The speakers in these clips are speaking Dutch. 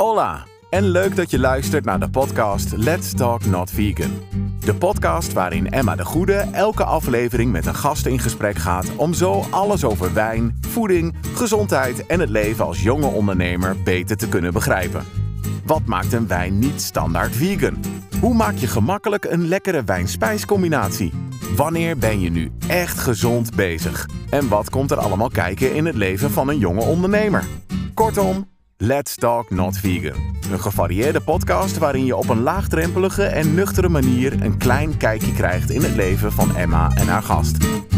Hola en leuk dat je luistert naar de podcast Let's Talk Not Vegan. De podcast waarin Emma de Goede elke aflevering met een gast in gesprek gaat om zo alles over wijn, voeding, gezondheid en het leven als jonge ondernemer beter te kunnen begrijpen. Wat maakt een wijn niet standaard vegan? Hoe maak je gemakkelijk een lekkere wijn-spijscombinatie? Wanneer ben je nu echt gezond bezig? En wat komt er allemaal kijken in het leven van een jonge ondernemer? Kortom, Let's Talk Not Vegan. Een gevarieerde podcast waarin je op een laagdrempelige en nuchtere manier een klein kijkje krijgt in het leven van Emma en haar gast.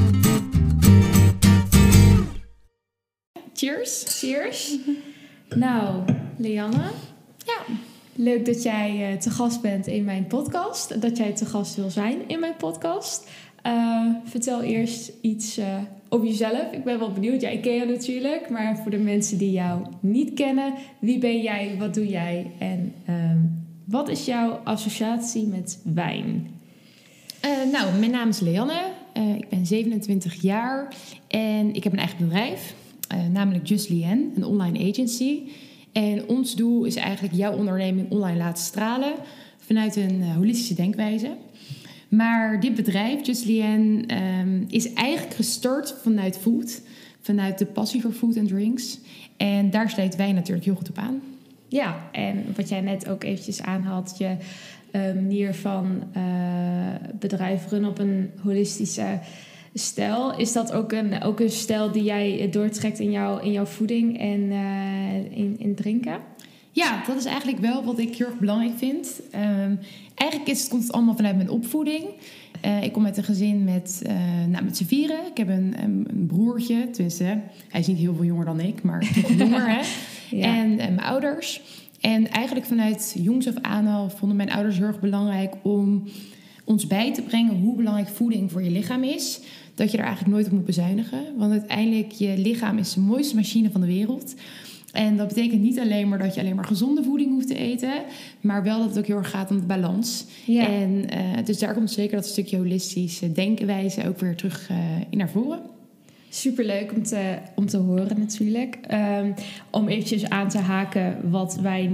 Cheers. Cheers. Nou, Leanne. Ja. Leuk dat jij te gast bent in mijn podcast. Dat jij te gast wil zijn in mijn podcast. Vertel eerst iets over jezelf. Ik ben wel benieuwd. Ja, ik ken je natuurlijk. Maar voor de mensen die jou niet kennen. Wie ben jij? Wat doe jij? En wat is jouw associatie met wijn? Nou, mijn naam is Leanne. Ik ben 27 jaar. En ik heb een eigen bedrijf. Namelijk Just Leanne, een online agency. En ons doel is eigenlijk jouw onderneming online laten stralen vanuit een holistische denkwijze. Maar dit bedrijf, Just Leanne, is eigenlijk gestart vanuit food. Vanuit de passie voor food en drinks. En daar sluit wij natuurlijk heel goed op aan. Ja, en wat jij net ook eventjes aanhaalt, je manier van bedrijf runnen op een holistische stijl. Is dat ook een stijl die jij doortrekt in jouw voeding en in drinken? Ja, dat is eigenlijk wel wat ik heel erg belangrijk vind. Eigenlijk komt het allemaal vanuit mijn opvoeding. Ik kom uit een gezin met z'n vieren. Ik heb een broertje, tenminste, hij is niet heel veel jonger dan ik, maar toch jonger. Hè? Ja. En mijn ouders. En eigenlijk vanuit jongs af aan al vonden mijn ouders heel erg belangrijk om ons bij te brengen hoe belangrijk voeding voor je lichaam is. Dat je er eigenlijk nooit op moet bezuinigen. Want uiteindelijk, je lichaam is de mooiste machine van de wereld. En dat betekent niet alleen maar dat je alleen maar gezonde voeding hoeft te eten, maar wel dat het ook heel erg gaat om de balans. Ja. En dus daar komt zeker dat stukje holistische denkenwijze ook weer terug in naar voren. Superleuk om te horen natuurlijk. Om eventjes aan te haken wat wij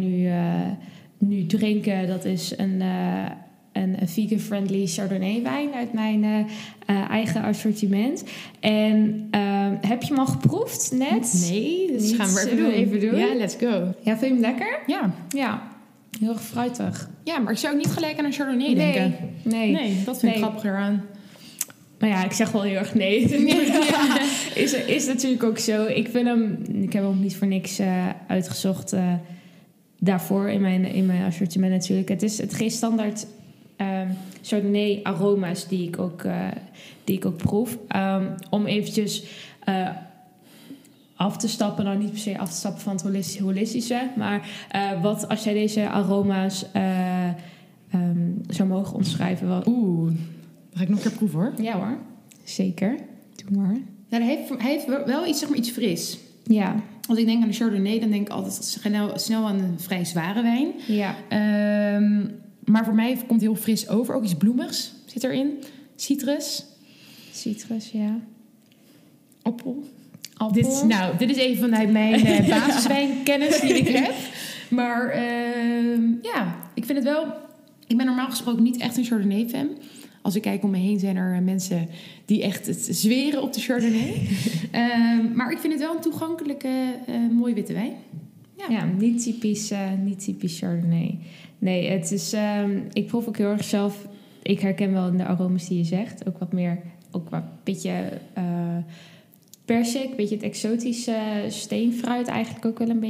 nu drinken, dat is een vegan-friendly Chardonnay wijn uit mijn eigen assortiment. En heb je hem al geproefd net? Nee, dus gaan we even doen. Ja, let's go. Ja, vind je hem lekker? Ja. Heel erg fruitig. Ja, maar ik zou ook niet gelijk aan een Chardonnay denken. Nee, dat vind ik grappiger aan. Maar ja, ik zeg wel heel erg nee. Is natuurlijk ook zo. Ik heb hem niet voor niks uitgezocht daarvoor in mijn assortiment natuurlijk. Het is geen standaard Chardonnay aroma's die ik ook proef. Om eventjes af te stappen, nou niet per se af te stappen van het holistische, maar wat als jij deze aroma's zou mogen omschrijven? Dat ga ik nog een keer proeven hoor. Ja hoor, zeker. Doe maar. Nou, hij heeft wel iets, zeg maar, iets fris. Ja. Als ik denk aan de Chardonnay, dan denk ik altijd snel aan een vrij zware wijn. Ja. Maar voor mij komt heel fris over. Ook iets bloemigs zit erin. Citrus, ja. Appel. Dit is even vanuit mijn basiswijnkennis die ik heb. Maar ik vind het wel. Ik ben normaal gesproken niet echt een Chardonnay-fan. Als ik kijk om me heen zijn er mensen die echt het zweren op de Chardonnay. Maar ik vind het wel een toegankelijke, mooie witte wijn. Ja, niet typisch Chardonnay. Nee, het is. Ik proef ook heel erg zelf. Ik herken wel in de aromas die je zegt. Ook wat meer. Ook wat beetje persik, beetje het exotische steenfruit eigenlijk ook wel een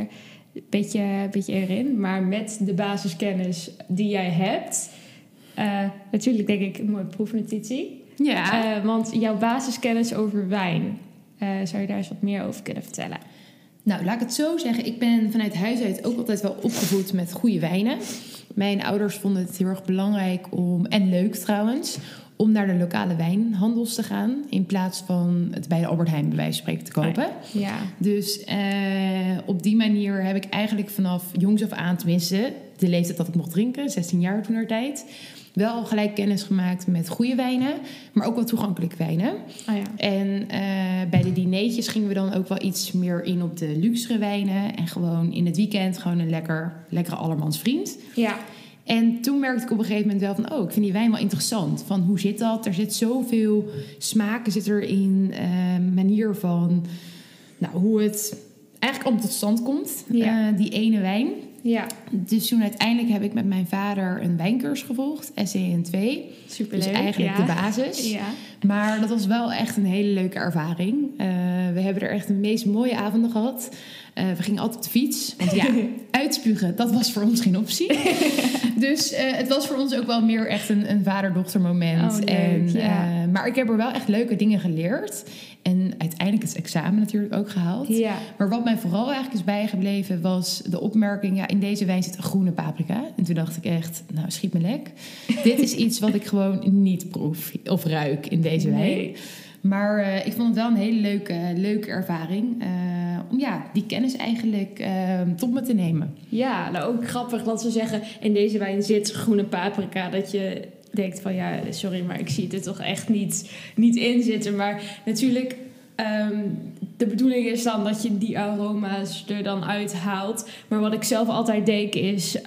beetje erin. Maar met de basiskennis die jij hebt, natuurlijk denk ik een mooie proefnotitie. Ja. Want jouw basiskennis over wijn, zou je daar eens wat meer over kunnen vertellen? Nou, laat ik het zo zeggen. Ik ben vanuit huis uit ook altijd wel opgevoed met goede wijnen. Mijn ouders vonden het heel erg belangrijk en leuk trouwens, om naar de lokale wijnhandels te gaan, in plaats van het bij de Albert Heijn bij wijze van spreken te kopen. Ja. Dus op die manier heb ik eigenlijk vanaf jongs af aan, tenminste de leeftijd dat ik mocht drinken, 16 jaar toentertijd, wel gelijk kennis gemaakt met goede wijnen, maar ook wel toegankelijke wijnen. Oh ja. En bij de dineetjes gingen we dan ook wel iets meer in op de luxere wijnen. En gewoon in het weekend gewoon een lekkere allermansvriend. Ja. En toen merkte ik op een gegeven moment wel van... ik vind die wijn wel interessant. Van hoe zit dat? Er zit zoveel smaken zit erin. Manier van hoe het eigenlijk allemaal tot stand komt. Ja. Die ene wijn. Ja. Dus toen uiteindelijk heb ik met mijn vader een wijncursus gevolgd. SCN2. Superleuk. Dus eigenlijk de basis. Ja. Maar dat was wel echt een hele leuke ervaring. We hebben er echt de meest mooie avonden gehad. We gingen altijd op de fiets. Want ja, uitspugen, dat was voor ons geen optie. Dus het was voor ons ook wel meer echt een vader-dochter moment. Oh, leuk, Maar ik heb er wel echt leuke dingen geleerd. En uiteindelijk het examen natuurlijk ook gehaald. Ja. Maar wat mij vooral eigenlijk is bijgebleven was de opmerking... in deze wijn zit een groene paprika. En toen dacht ik echt, schiet me lek. Dit is iets wat ik gewoon niet proef of ruik in deze wijn. Maar ik vond het wel een hele leuke ervaring... om die kennis eigenlijk tot me te nemen. Ja, ook grappig dat ze zeggen... in deze wijn zit groene paprika. Dat je denkt van sorry, maar ik zie het er toch echt niet in zitten. Maar natuurlijk... de bedoeling is dan dat je die aroma's er dan uithaalt. Maar wat ik zelf altijd denk is...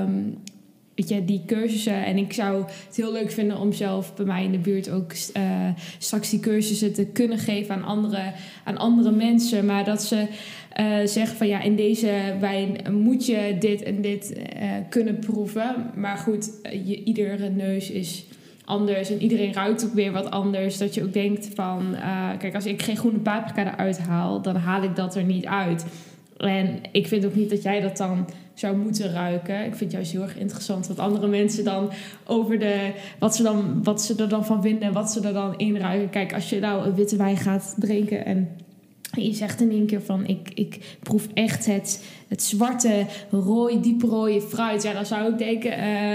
die cursussen. En ik zou het heel leuk vinden om zelf bij mij in de buurt ook straks die cursussen te kunnen geven aan andere mensen. Maar dat ze zeggen van in deze wijn moet je dit en dit kunnen proeven. Maar goed, iedere neus is anders en iedereen ruikt ook weer wat anders. Dat je ook denkt van, kijk, als ik geen groene paprika eruit haal, dan haal ik dat er niet uit. En ik vind ook niet dat jij dat dan zou moeten ruiken. Ik vind het juist heel erg interessant wat andere mensen dan over wat ze er dan van vinden en wat ze er dan in ruiken. Kijk, als je een witte wijn gaat drinken en je zegt in één keer van ik proef echt het zwarte, dieprooie fruit. Ja, dan zou ik denken,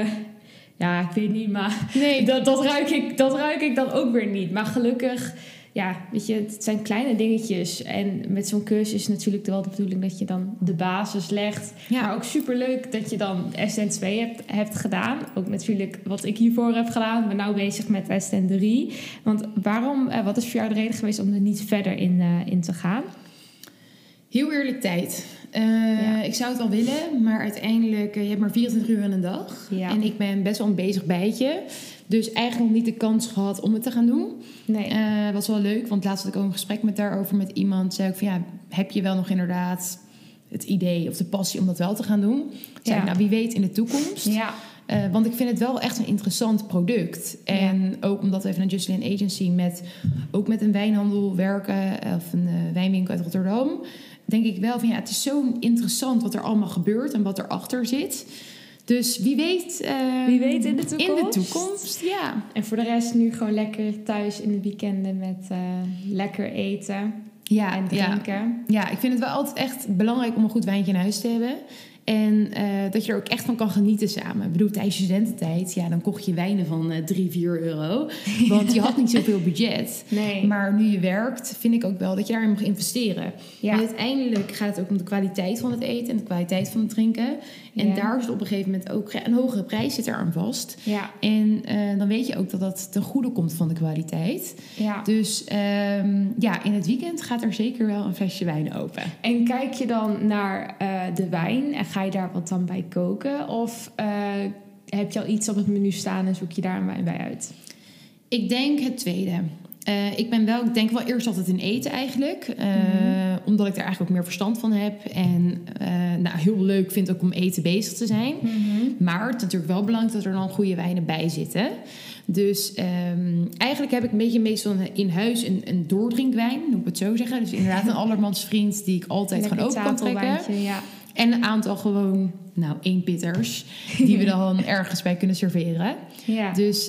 ik weet niet, maar nee, dat ruik ik dan ook weer niet. Maar gelukkig... Ja, weet je, het zijn kleine dingetjes. En met zo'n cursus is natuurlijk wel de bedoeling dat je dan de basis legt. Ja. Maar ook superleuk dat je dan SN2 hebt gedaan. Ook natuurlijk wat ik hiervoor heb gedaan. Ik ben nu bezig met SN3. Want wat is voor jou de reden geweest om er niet verder in te gaan? Heel eerlijk tijd. Ik zou het wel willen, maar uiteindelijk... je hebt maar 24 uur in een dag. Ja. En ik ben best wel een bezig bijtje. Dus eigenlijk nog niet de kans gehad om het te gaan doen. Nee. Was wel leuk, want laatst had ik ook een gesprek daarover met iemand. Zei ik van heb je wel nog inderdaad het idee of de passie om dat wel te gaan doen? Zei wie weet in de toekomst. Ja. Want ik vind het wel echt een interessant product. En ook omdat we even een Justin Agency ook met een wijnhandel werken... of een wijnwinkel uit Rotterdam... denk ik wel van het is zo interessant wat er allemaal gebeurt... en wat erachter zit... Dus wie weet in de toekomst. In de toekomst, ja. En voor de rest nu gewoon lekker thuis in de weekenden met lekker eten en drinken. Ja, ik vind het wel altijd echt belangrijk om een goed wijntje in huis te hebben. En dat je er ook echt van kan genieten samen. Ik bedoel, tijdens je studententijd, dan kocht je wijnen van 3-4 euro. Want je had niet zoveel budget. Nee. Maar nu je werkt, vind ik ook wel dat je daarin mag investeren. Ja. En uiteindelijk gaat het ook om de kwaliteit van het eten en de kwaliteit van het drinken. En daar zit op een gegeven moment ook een hogere prijs zit er aan vast. Ja. En dan weet je ook dat dat ten goede komt van de kwaliteit. Ja. Dus in het weekend gaat er zeker wel een flesje wijn open. En kijk je dan naar de wijn en ga je daar wat dan bij koken? Of heb je al iets op het menu staan en zoek je daar een wijn bij uit? Ik denk het tweede. Ik denk wel eerst altijd in eten eigenlijk. Omdat ik daar eigenlijk ook meer verstand van heb. En heel leuk vind ook om eten bezig te zijn. Mm-hmm. Maar het is natuurlijk wel belangrijk dat er dan goede wijnen bij zitten. Dus eigenlijk heb ik een beetje meestal in huis een doordrinkwijn. Moet ik het zo zeggen. Dus inderdaad een allermansvriend die ik altijd gewoon open kan trekken. Ja. En een aantal gewoon, 1 pitters. Die we dan ergens bij kunnen serveren. Ja. Dus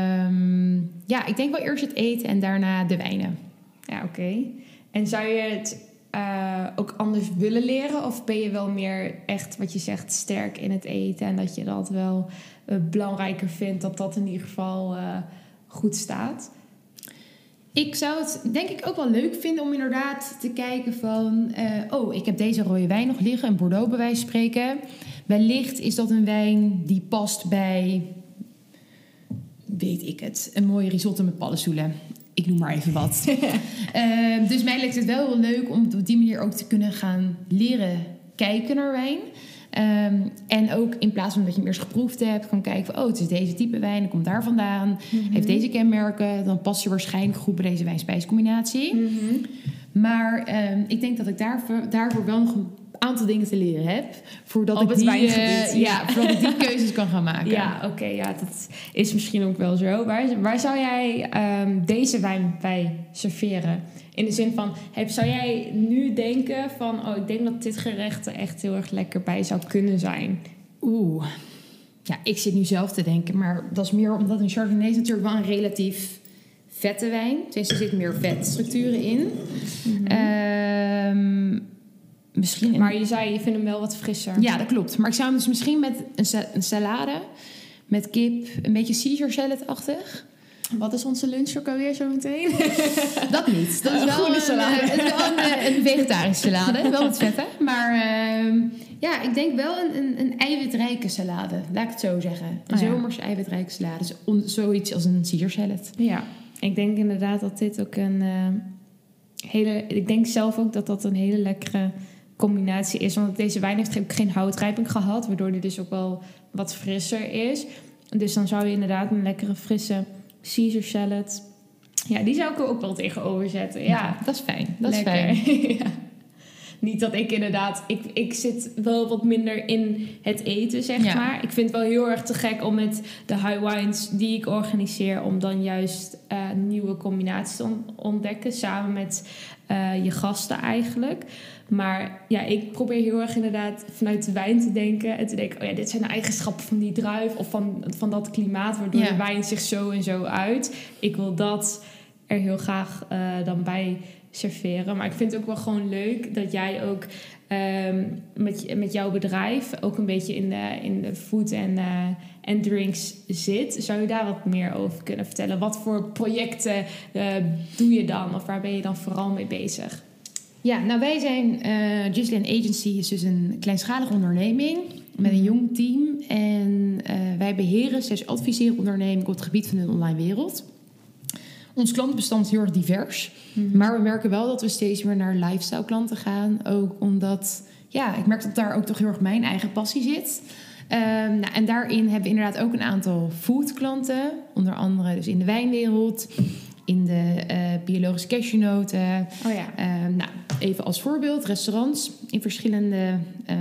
ik denk wel eerst het eten en daarna de wijnen. Ja, oké. En zou je het ook anders willen leren? Of ben je wel meer echt, wat je zegt, sterk in het eten? En dat je dat wel belangrijker vindt dat in ieder geval goed staat? Ik zou het denk ik ook wel leuk vinden om inderdaad te kijken van... ik heb deze rode wijn nog liggen, een Bordeaux bij wijze van spreken. Wellicht is dat een wijn die past bij weet ik het, een mooie risotto met paddenstoelen. Ik noem maar even wat. Dus mij lijkt het wel heel leuk om op die manier ook te kunnen gaan leren kijken naar wijn. En ook in plaats van dat je hem eerst geproefd hebt, kan kijken van, het is deze type wijn, dat komt daar vandaan. Heeft deze kenmerken, dan past je waarschijnlijk goed bij deze wijn-spijscombinatie. Maar ik denk dat ik daarvoor wel nog een aantal dingen te leren heb. Voordat ik die keuzes kan gaan maken. Ja, oké, dat is misschien ook wel zo. Waar zou jij deze wijn bij serveren? In de zin van, zou jij nu denken van, ik denk dat dit gerecht er echt heel erg lekker bij zou kunnen zijn? Ja, ik zit nu zelf te denken, maar dat is meer omdat een Chardonnay is natuurlijk wel een relatief vette wijn. Dus er zitten meer vetstructuren in. Misschien maar je zei, je vindt hem wel wat frisser. Ja, dat klopt. Maar ik zou hem dus misschien met een salade, met kip, een beetje Caesar salad-achtig. Wat is onze lunch ook alweer zo meteen? Dat niet. Dat is wel een vegetarische salade. Wel wat vetten. Maar ik denk wel een eiwitrijke salade. Laat ik het zo zeggen. Een zomerse eiwitrijke salade. Dus zoiets als een Caesar salad. Ja, ik denk inderdaad dat dit ook een ik denk zelf ook dat een hele lekkere combinatie is. Want deze wijn heeft ook geen houtrijping gehad. Waardoor die dus ook wel wat frisser is. Dus dan zou je inderdaad een lekkere frisse Caesar salad. Ja, die zou ik er ook wel tegenover zetten. Ja, dat is fijn. Dat lekker. Is fijn. Ja. Niet dat ik inderdaad... Ik zit wel wat minder in het eten, zeg maar. Ik vind het wel heel erg te gek om met de high wines die ik organiseer, om dan juist nieuwe combinaties te ontdekken. Samen met je gasten eigenlijk. Maar ja, ik probeer heel erg inderdaad vanuit de wijn te denken. En te denken, dit zijn de eigenschappen van die druif of van dat klimaat, waardoor de wijn zich zo en zo uit. Ik wil dat er heel graag dan bij serveren. Maar ik vind het ook wel gewoon leuk dat jij ook met jouw bedrijf ook een beetje in de food en drinks zit. Zou je daar wat meer over kunnen vertellen? Wat voor projecten doe je dan? Of waar ben je dan vooral mee bezig? Ja, nou wij zijn... Gislin Agency is dus een kleinschalige onderneming met een jong team. En wij beheren / adviseren ondernemingen op het gebied van de online wereld. Ons klantenbestand is heel erg divers. Maar we merken wel dat we steeds meer naar lifestyle klanten gaan. Ook omdat, ik merk dat daar ook toch heel erg mijn eigen passie zit. En daarin hebben we inderdaad ook een aantal food klanten. Onder andere dus in de wijnwereld, in de biologische cashewnoten. Even als voorbeeld, restaurants in verschillende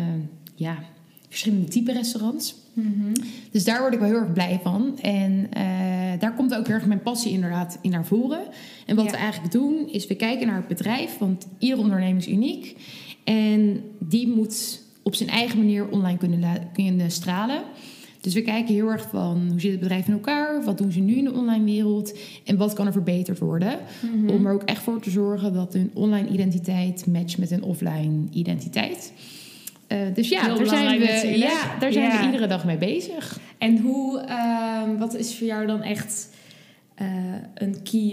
type restaurants. Dus daar word ik wel heel erg blij van. En daar komt ook heel erg mijn passie inderdaad in naar voren. En wat we eigenlijk doen, is we kijken naar het bedrijf. Want ieder onderneming is uniek. En die moet op zijn eigen manier online kunnen stralen. Dus we kijken heel erg van, hoe zit het bedrijf in elkaar? Wat doen ze nu in de online wereld? En wat kan er verbeterd worden? Om er ook echt voor te zorgen dat hun online identiteit matcht met hun offline identiteit. Dus daar zijn we iedere dag mee bezig. En wat is voor jou dan echt een key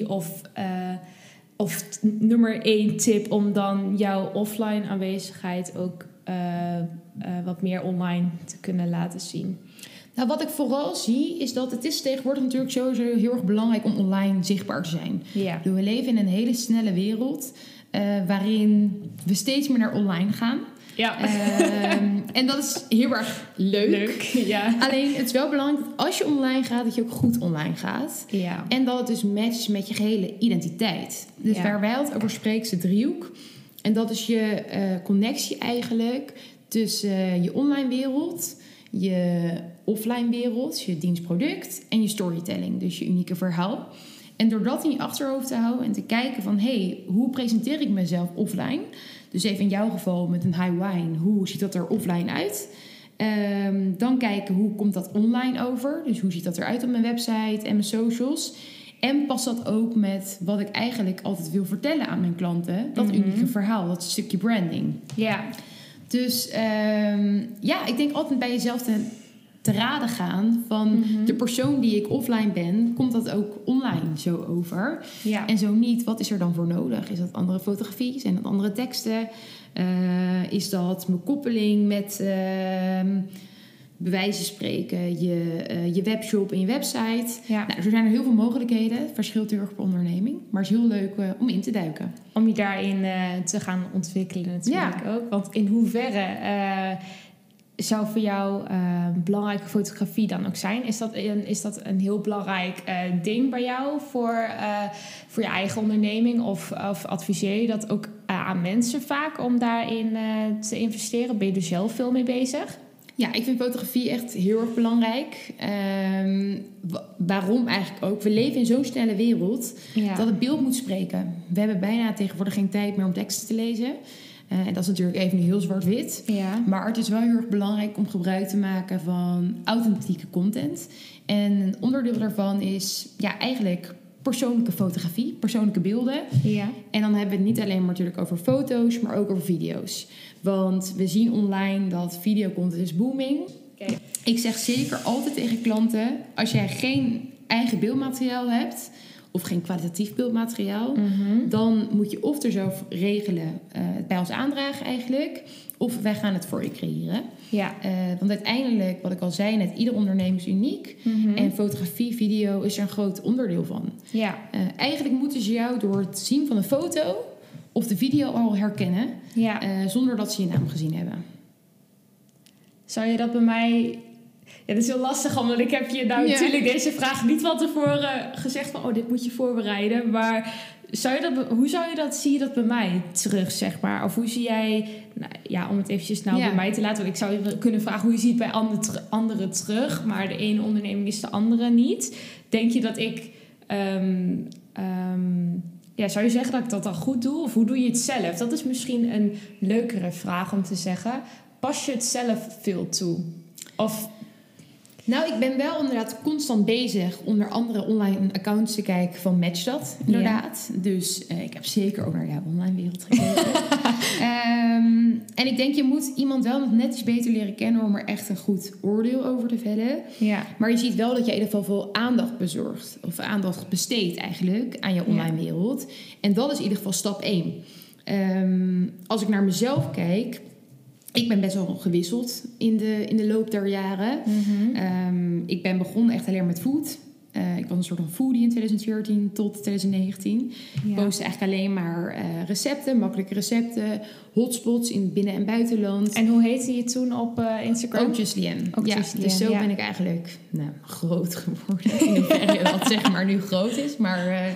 of nummer 1 tip om dan jouw offline aanwezigheid ook wat meer online te kunnen laten zien? Nou, wat ik vooral zie is dat het is tegenwoordig natuurlijk sowieso heel erg belangrijk om online zichtbaar te zijn. Ja. We leven in een hele snelle wereld waarin we steeds meer naar online gaan. Ja. En dat is heel erg leuk. Ja. Alleen het is wel belangrijk dat als je online gaat, dat je ook goed online gaat. Ja. En dat het dus matcht met je gehele identiteit. Dus waar wij het over spreken is de driehoek. En dat is je connectie eigenlijk tussen je online wereld, je offline wereld, je dienstproduct en je storytelling. Dus je unieke verhaal. En door dat in je achterhoofd te houden en te kijken van, hoe presenteer ik mezelf offline? Dus even in jouw geval met een high wine, hoe ziet dat er offline uit? Dan kijken, hoe komt dat online over? Dus hoe ziet dat eruit op mijn website en mijn socials? En past dat ook met wat ik eigenlijk altijd wil vertellen aan mijn klanten? Dat unieke verhaal, dat stukje branding. Ja. Dus ik denk altijd bij jezelf te raden gaan van de persoon die ik offline ben, komt dat ook online zo over? Ja. En zo niet, wat is er dan voor nodig? Is dat andere fotografie? Zijn dat andere teksten? Is dat mijn koppeling met bewijzen spreken, je webshop en je website. Ja. Nou, er zijn er heel veel mogelijkheden. Het verschilt heel erg per onderneming. Maar het is heel leuk om in te duiken. Om je daarin te gaan ontwikkelen natuurlijk ook. Want in hoeverre zou voor jou belangrijke fotografie dan ook zijn? Is dat een heel belangrijk ding bij jou voor je eigen onderneming? Of adviseer je dat ook aan mensen vaak om daarin te investeren? Ben je er zelf veel mee bezig? Ja, ik vind fotografie echt heel erg belangrijk. Waarom eigenlijk ook? We leven in zo'n snelle wereld dat het beeld moet spreken. We hebben bijna tegenwoordig geen tijd meer om teksten te lezen. En dat is natuurlijk even nu heel zwart-wit. Ja. Maar het is wel heel erg belangrijk om gebruik te maken van authentieke content. En een onderdeel daarvan is eigenlijk persoonlijke fotografie, persoonlijke beelden. Ja. En dan hebben we het niet alleen maar natuurlijk over foto's, maar ook over video's. Want we zien online dat videocontent is booming. Okay. Ik zeg zeker altijd tegen klanten, als jij geen eigen beeldmateriaal hebt of geen kwalitatief beeldmateriaal, dan moet je of er zelf regelen, het bij ons aandragen eigenlijk, of wij gaan het voor je creëren. Ja. Want uiteindelijk, wat ik al zei net, ieder onderneming is uniek. En fotografie, video is er een groot onderdeel van. Ja. Eigenlijk moeten ze jou door het zien van een foto of de video al herkennen, zonder dat ze je naam gezien hebben. Zou je dat bij mij... Ja, dat is heel lastig, omdat ik heb je natuurlijk deze vraag niet van tevoren gezegd van, dit moet je voorbereiden. Maar hoe zie je dat bij mij terug, zeg maar? Of hoe zie jij, om het eventjes bij mij te laten. Want ik zou je kunnen vragen hoe je ziet bij anderen terug. Maar de ene onderneming is de andere niet. Denk je dat ik... zou je zeggen dat ik dat dan goed doe? Of hoe doe je het zelf? Dat is misschien een leukere vraag om te zeggen. Pas je het zelf veel toe? Of... Nou, ik ben wel inderdaad constant bezig onder andere online accounts te kijken van Matchdat, inderdaad. Ja. Dus ik heb zeker ook naar jouw online wereld gekeken. En ik denk, je moet iemand wel nog net iets beter leren kennen om er echt een goed oordeel over te vellen. Ja. Maar je ziet wel dat je in ieder geval veel aandacht bezorgt. Of aandacht besteedt eigenlijk aan je online wereld. En dat is in ieder geval stap 1. Als ik naar mezelf kijk... Ik ben best wel gewisseld in de loop der jaren. Ik ben begonnen echt alleen met food. Ik was een soort van foodie in 2014 tot 2019. Ik postte eigenlijk alleen maar recepten, makkelijke recepten, hotspots in binnen- en buitenland. En hoe heette je toen op Instagram? Ook Justlienne. Dus zo ben ik eigenlijk groot geworden. In hoeverre dat zeg maar nu groot is. Maar...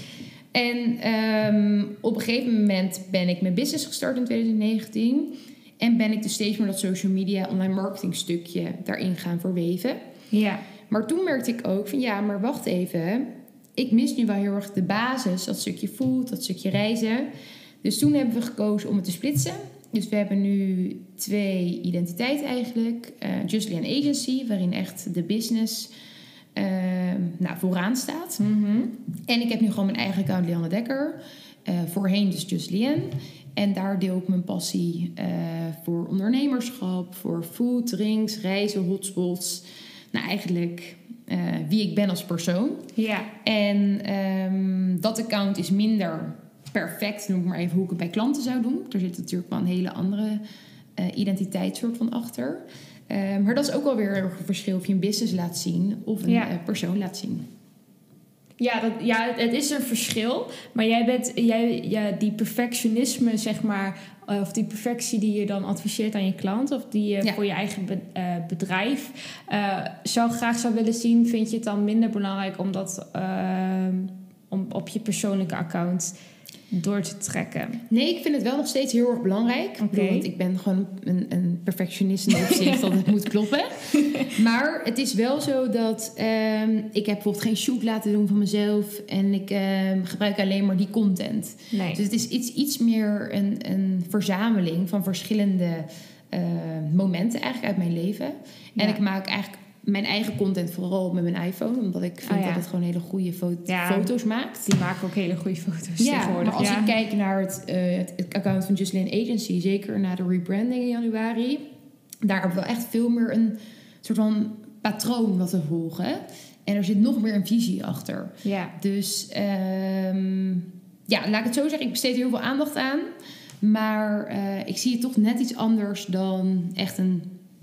op een gegeven moment ben ik mijn business gestart in 2019... En ben ik dus steeds meer dat social media, online marketing stukje daarin gaan verweven. Ja. Maar toen merkte ik ook van maar wacht even. Ik mis nu wel heel erg de basis, dat stukje food, dat stukje reizen. Dus toen hebben we gekozen om het te splitsen. Dus we hebben nu 2 identiteiten eigenlijk. Justlienne Agency, waarin echt de business vooraan staat. En ik heb nu gewoon mijn eigen account, Lianne Dekker. Voorheen dus Justlienne. En daar deel ik mijn passie voor ondernemerschap, voor food, drinks, reizen, hotspots. Eigenlijk wie ik ben als persoon. Ja. En dat account is minder perfect, noem ik maar even hoe ik het bij klanten zou doen. Er zit natuurlijk wel een hele andere identiteitssoort van achter. Maar dat is ook wel weer een verschil of je een business laat zien of een persoon laat zien. Ja, het is een verschil. Maar die perfectionisme, zeg maar, of die perfectie die je dan adviseert aan je klant, of die je voor je eigen bedrijf graag zou willen zien, vind je het dan minder belangrijk om dat om op je persoonlijke account door te trekken? Nee, ik vind het wel nog steeds heel erg belangrijk. Okay. Want ik ben gewoon een perfectionist in de opzicht dat het moet kloppen. Maar het is wel zo dat ik heb bijvoorbeeld geen shoot laten doen van mezelf. En ik gebruik alleen maar die content. Nee. Dus het is iets meer een verzameling van verschillende momenten eigenlijk uit mijn leven. En ik maak eigenlijk mijn eigen content vooral met mijn iPhone. Omdat ik vind dat het gewoon hele goede foto's maakt. Die maken ook hele goede foto's tegenwoordig. Maar als ik kijk naar het account van Justlienne Agency, zeker na de rebranding in januari, daar hebben we echt veel meer een soort van patroon wat te volgen. En er zit nog meer een visie achter. Ja. Dus laat ik het zo zeggen. Ik besteed heel veel aandacht aan. Maar ik zie het toch net iets anders dan echt een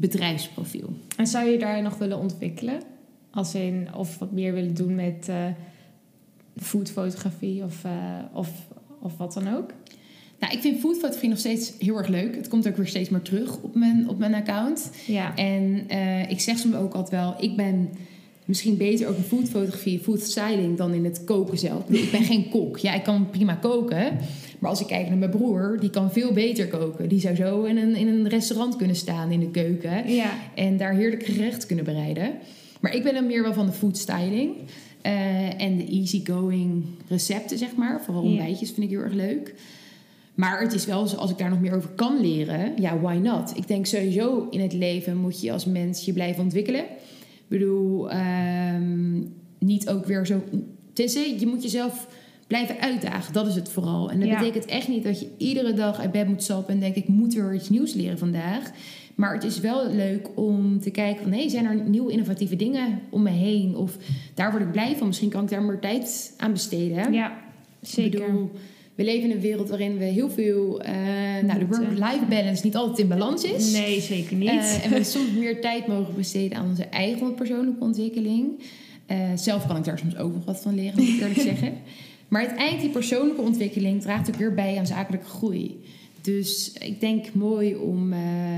bedrijfsprofiel. En zou je daar nog willen ontwikkelen? Of wat meer willen doen met foodfotografie of wat dan ook? Nou, ik vind foodfotografie nog steeds heel erg leuk. Het komt ook weer steeds meer terug op mijn account. Ja. En ik zeg soms ook altijd wel, ik ben misschien beter ook in foodfotografie, foodstyling dan in het koken zelf. Ik ben geen kok. Ja, ik kan prima koken. Maar als ik kijk naar mijn broer, die kan veel beter koken. Die zou zo in een restaurant kunnen staan in de keuken. Ja. En daar heerlijk gerecht kunnen bereiden. Maar ik ben dan meer wel van de foodstyling. En de easygoing recepten, zeg maar. Vooral ontbijtjes vind ik heel erg leuk. Maar het is wel zo, als ik daar nog meer over kan leren, ja, why not? Ik denk sowieso in het leven moet je als mens je blijven ontwikkelen. Ik bedoel, niet ook weer zo... Je moet jezelf blijven uitdagen, dat is het vooral. En dat betekent echt niet dat je iedere dag uit bed moet stappen en denkt, ik moet weer iets nieuws leren vandaag. Maar het is wel leuk om te kijken van, zijn er nieuwe innovatieve dingen om me heen? Of daar word ik blij van, misschien kan ik daar meer tijd aan besteden. Ja, zeker. Ik bedoel, we leven in een wereld waarin we heel veel... de work-life balance niet altijd in balans is. Nee, zeker niet. En we soms meer tijd mogen besteden aan onze eigen persoonlijke ontwikkeling. Zelf kan ik daar soms ook nog wat van leren, moet ik eerlijk zeggen. Maar uiteindelijk die persoonlijke ontwikkeling draagt ook weer bij aan zakelijke groei. Dus ik denk mooi om...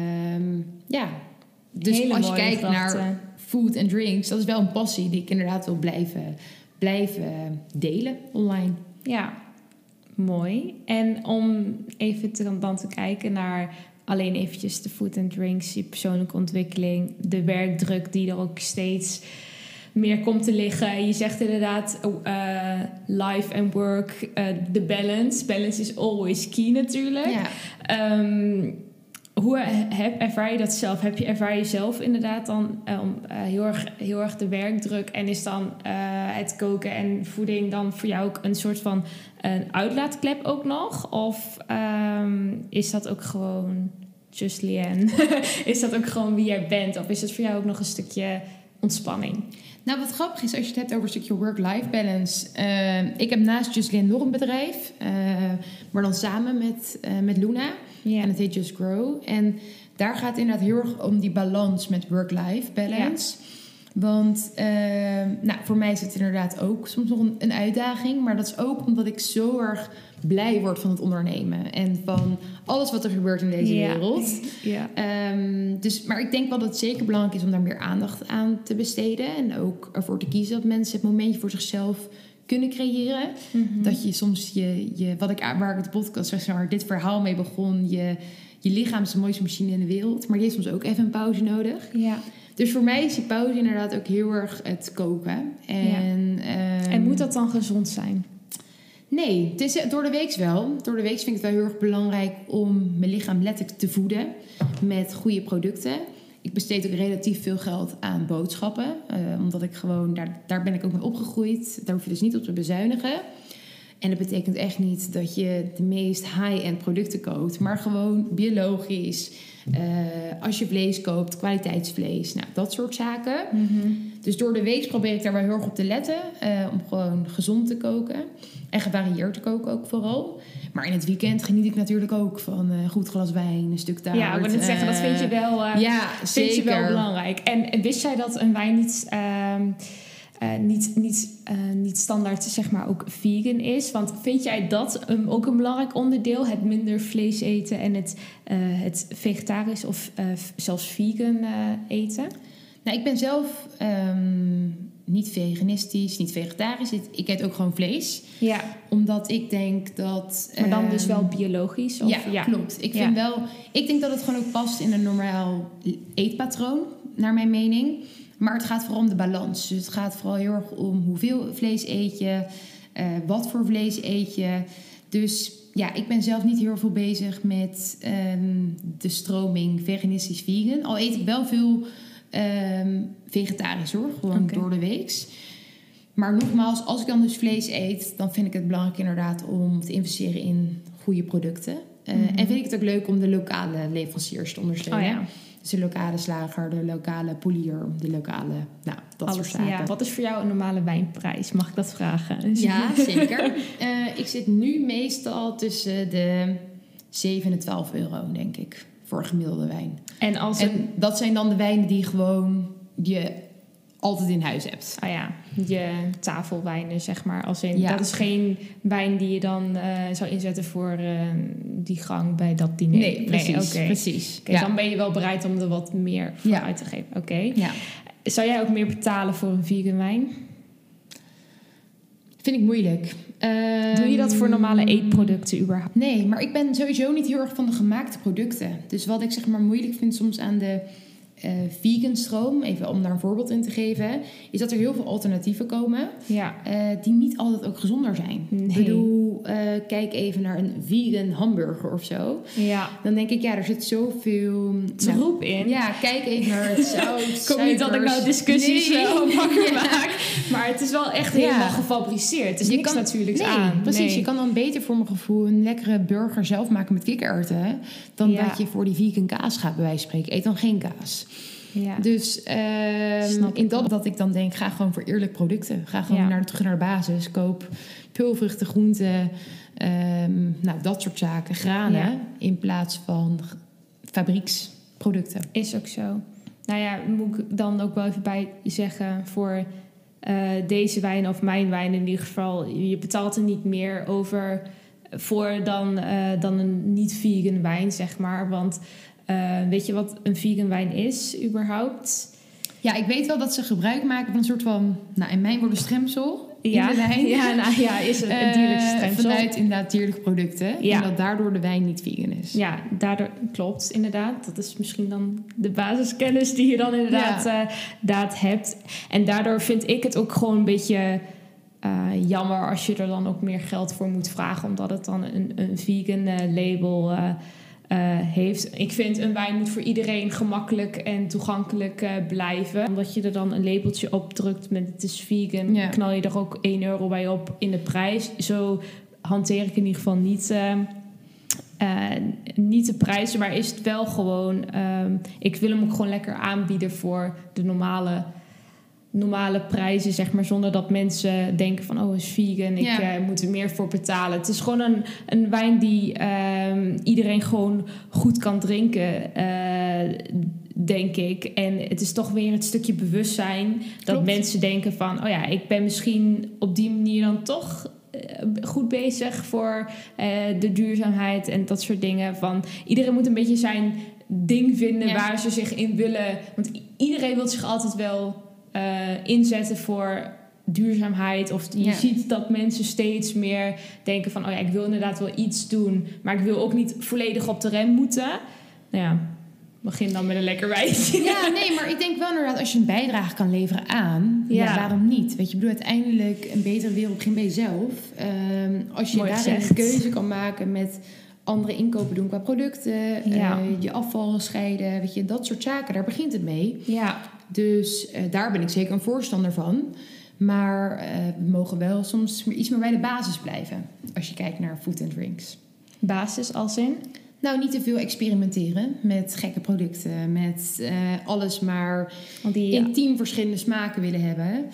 Dus hele als je mooie kijkt gedachte. naar food en drinks, dat is wel een passie die ik inderdaad wil blijven delen online. Ja, mooi. En om even dan te kijken naar alleen eventjes de food and drinks, je persoonlijke ontwikkeling, de werkdruk die er ook steeds meer komt te liggen. Je zegt inderdaad life and work, de balance. Balance is always key natuurlijk. Ja. Hoe ervaar je dat zelf? Ervaar je zelf inderdaad dan heel erg de werkdruk? En is dan het koken en voeding dan voor jou ook een soort van een uitlaatklep ook nog? Of is dat ook gewoon just Lianne? Is dat ook gewoon wie jij bent? Of is het voor jou ook nog een stukje ontspanning? Nou, wat grappig is als je het hebt over een stukje work-life balance. Ik heb naast Just Lianne nog een bedrijf. Maar dan samen met Luna. Ja. En het heet Just Grow. En daar gaat het inderdaad heel erg om die balans met work-life balance. Ja. Want voor mij is het inderdaad ook soms nog een uitdaging. Maar dat is ook omdat ik zo erg blij word van het ondernemen. En van alles wat er gebeurt in deze wereld. Ja. Maar ik denk wel dat het zeker belangrijk is om daar meer aandacht aan te besteden. En ook ervoor te kiezen dat mensen het momentje voor zichzelf kunnen creëren. Mm-hmm. Dat je soms waar ik de podcast, zeg maar, dit verhaal mee begon. Je lichaam is de mooiste machine in de wereld. Maar die heeft soms ook even een pauze nodig. Ja. Dus voor mij is die pauze inderdaad ook heel erg het koken. En moet dat dan gezond zijn? Nee, het is door de week wel. Door de week vind ik het wel heel erg belangrijk om mijn lichaam letterlijk te voeden met goede producten. Ik besteed ook relatief veel geld aan boodschappen. Omdat ik gewoon, daar ben ik ook mee opgegroeid. Daar hoef je dus niet op te bezuinigen. En dat betekent echt niet dat je de meest high-end producten koopt. Maar gewoon biologisch. Als je vlees koopt, kwaliteitsvlees. Nou, dat soort zaken. Mm-hmm. Dus door de week probeer ik daar wel heel erg op te letten. Om gewoon gezond te koken. En gevarieerd te koken ook vooral. Maar in het weekend geniet ik natuurlijk ook van een goed glas wijn, een stuk taart. Ja, ik wil net zeggen, dat vind je wel, vind je wel belangrijk. En wist jij dat een wijn niet standaard, zeg maar, ook vegan is? Want vind jij dat ook een belangrijk onderdeel? Het minder vlees eten en het vegetarisch of zelfs vegan eten? Nou, ik ben zelf niet veganistisch, niet vegetarisch. Ik eet ook gewoon vlees. Ja. Omdat ik denk dat... Maar dan dus wel biologisch? Of? Ja, klopt. Ik denk dat het gewoon ook past in een normaal eetpatroon, naar mijn mening. Maar het gaat vooral om de balans. Dus het gaat vooral heel erg om hoeveel vlees eet je, wat voor vlees eet je. Dus ja, ik ben zelf niet heel veel bezig met de stroming veganistisch vegan. Al eet ik wel veel vegetarisch hoor, gewoon door de weeks. Maar nogmaals, als ik dan dus vlees eet, dan vind ik het belangrijk inderdaad om te investeren in goede producten. En vind ik het ook leuk om de lokale leveranciers te ondersteunen. Oh ja. Dus de lokale slager, de lokale polier, de lokale, soort zaken. Ja. Wat is voor jou een normale wijnprijs? Mag ik dat vragen? Ja, zeker. Ik zit nu meestal tussen de 7 en 12 euro, denk ik. voor een gemiddelde wijn. En dat zijn dan de wijnen die gewoon je altijd in huis hebt. Ah ja, je tafelwijnen, zeg maar. Dat is geen wijn die je dan zou inzetten voor die gang bij dat diner. Nee, precies. Okay, dan ben je wel bereid om er wat meer voor uit te geven. Oké. Ja. Zou jij ook meer betalen voor een vegan wijn? Vind ik moeilijk. Doe je dat voor normale eetproducten überhaupt? Nee, maar ik ben sowieso niet heel erg van de gemaakte producten. Dus wat ik zeg maar moeilijk vind soms aan de vegan stroom, even om daar een voorbeeld in te geven, is dat er heel veel alternatieven komen die niet altijd ook gezonder zijn. Nee. Ik bedoel, kijk even naar een vegan hamburger of zo. Ja. Dan denk ik, er zit zoveel troep in. Ja, kijk even naar het zout. Ik hoop niet dat ik nou discussies wakker maak. Maar het is wel echt helemaal gefabriceerd. Het is niks natuurlijks aan. Precies, je kan dan beter voor mijn gevoel een lekkere burger zelf maken met kikkererwten dan dat je voor die vegan kaas gaat, bij wijze van spreken. Eet dan geen kaas. Ja. Dus in dat ik dan denk, ga gewoon voor eerlijk producten. Ga gewoon terug naar de basis. Koop peulvruchten, groenten, dat soort zaken. Granen, in plaats van fabrieksproducten. Is ook zo. Nou ja, moet ik dan ook wel even bij zeggen, voor deze wijn of mijn wijn in ieder geval, je betaalt er niet meer over voor dan een niet-vegan wijn, zeg maar. Want weet je wat een vegan wijn is überhaupt? Ja, ik weet wel dat ze gebruik maken van een soort van, in mijn woorden, stremsel in de wijn. Ja, is het een dierlijk stremsel. Vanuit inderdaad dierlijke producten. En dat daardoor de wijn niet vegan is. Ja, daardoor klopt inderdaad. Dat is misschien dan de basiskennis die je dan inderdaad hebt. En daardoor vind ik het ook gewoon een beetje jammer als je er dan ook meer geld voor moet vragen, omdat het dan een vegan label heeft. Ik vind een wijn moet voor iedereen gemakkelijk en toegankelijk blijven. Omdat je er dan een labeltje op drukt met het is vegan, knal je er ook €1 bij op in de prijs. Zo hanteer ik in ieder geval niet de prijzen, maar is het wel gewoon, ik wil hem ook gewoon lekker aanbieden voor de normale prijzen, zeg maar, zonder dat mensen denken van, is vegan, ik moet er meer voor betalen. Het is gewoon een wijn die iedereen gewoon goed kan drinken, denk ik. En het is toch weer het stukje bewustzijn dat mensen denken van, ik ben misschien op die manier dan toch goed bezig voor de duurzaamheid en dat soort dingen. Van iedereen moet een beetje zijn ding vinden waar ze zich in willen. Want iedereen wil zich altijd wel inzetten voor duurzaamheid. Of je ziet dat mensen steeds meer denken van, ik wil inderdaad wel iets doen, maar ik wil ook niet volledig op de rem moeten. Begin dan met een lekker wijntje. Ja, nee, maar ik denk wel inderdaad, als je een bijdrage kan leveren aan, waarom niet? Weet je, ik bedoel, uiteindelijk een betere wereld begint bij jezelf. Als je daarin een keuze kan maken met andere inkopen doen qua producten, je afval scheiden, weet je, dat soort zaken, daar begint het mee. Ja. Dus daar ben ik zeker een voorstander van. Maar we mogen wel soms iets meer bij de basis blijven, als je kijkt naar food and drinks. Basis als in? Niet te veel experimenteren met gekke producten, met alles maar in 10 verschillende smaken willen hebben.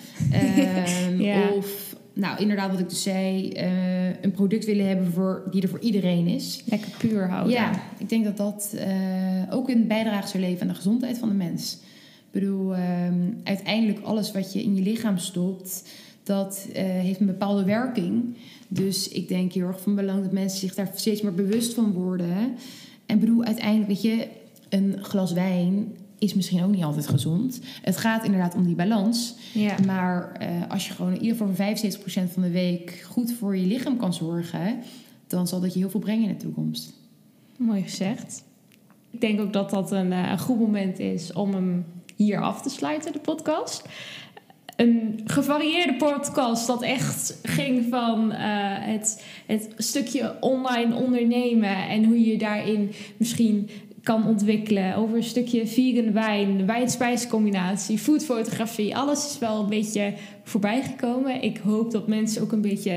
Of, inderdaad wat ik dus zei, een product willen hebben die er voor iedereen is. Lekker puur houden. Ja, ik denk dat dat ook een bijdrage zou leveren aan de gezondheid van de mens. Ik bedoel, uiteindelijk alles wat je in je lichaam stopt, dat heeft een bepaalde werking. Dus ik denk heel erg van belang dat mensen zich daar steeds meer bewust van worden. En bedoel, uiteindelijk, weet je, een glas wijn is misschien ook niet altijd gezond. Het gaat inderdaad om die balans. Ja. Maar als je gewoon in ieder geval voor 75% van de week goed voor je lichaam kan zorgen, dan zal dat je heel veel brengen in de toekomst. Mooi gezegd. Ik denk ook dat dat een goed moment is om hem hier af te sluiten, de podcast. Een gevarieerde podcast dat echt ging van het stukje online ondernemen en hoe je daarin misschien kan ontwikkelen. Over een stukje vegan wijn, wijn-spijscombinatie, foodfotografie. Alles is wel een beetje voorbij gekomen. Ik hoop dat mensen ook een beetje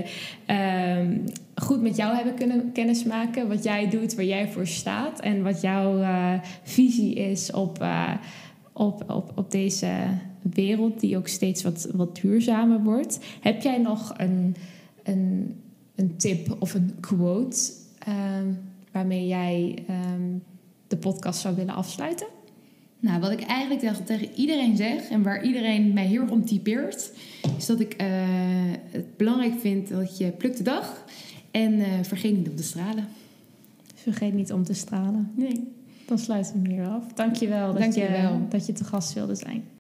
goed met jou hebben kunnen kennismaken. Wat jij doet, waar jij voor staat en wat jouw visie is op deze wereld die ook steeds wat duurzamer wordt. Heb jij nog een tip of een quote waarmee jij de podcast zou willen afsluiten? Nou, wat ik eigenlijk tegen iedereen zeg en waar iedereen mij heel erg om typeert, is dat ik het belangrijk vind dat je plukt de dag en vergeet niet om te stralen. Vergeet niet om te stralen. Nee. Dan sluiten we hem hier af. Dankjewel dat je te gast wilde zijn.